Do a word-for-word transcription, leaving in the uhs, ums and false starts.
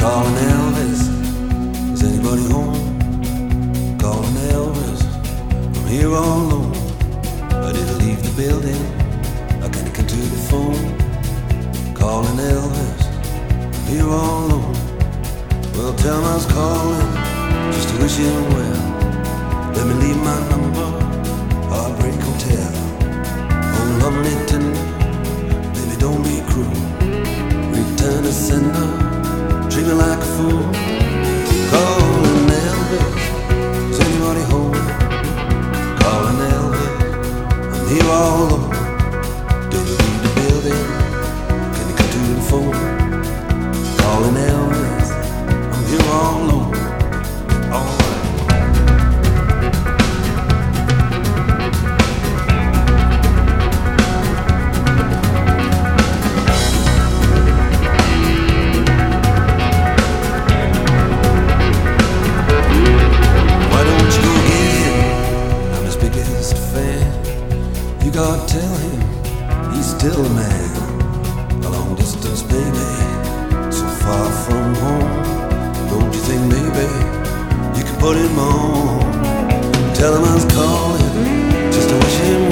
Calling Elvis, is anybody home? Calling Elvis, I'm here all alone. I didn't leave the building, I can't get to the phone. Calling Elvis, I'm here all alone. Well, tell him I was calling, just to wish him well. Let me leave my number, Heartbreak Hotel. Oh, lovely tender, baby, don't be cruel. Return to sender, treat me like a fool. Calling Elvis, is anybody home? Calling Elvis, I'm here all alone. Did you leave the building? Can you come to the phone? Calling Elvis, I'm here all alone. All right. God, tell him he's still a man. A long distance baby, so far from home. Don't you think maybe you could put him on? Tell him I was calling just to wish him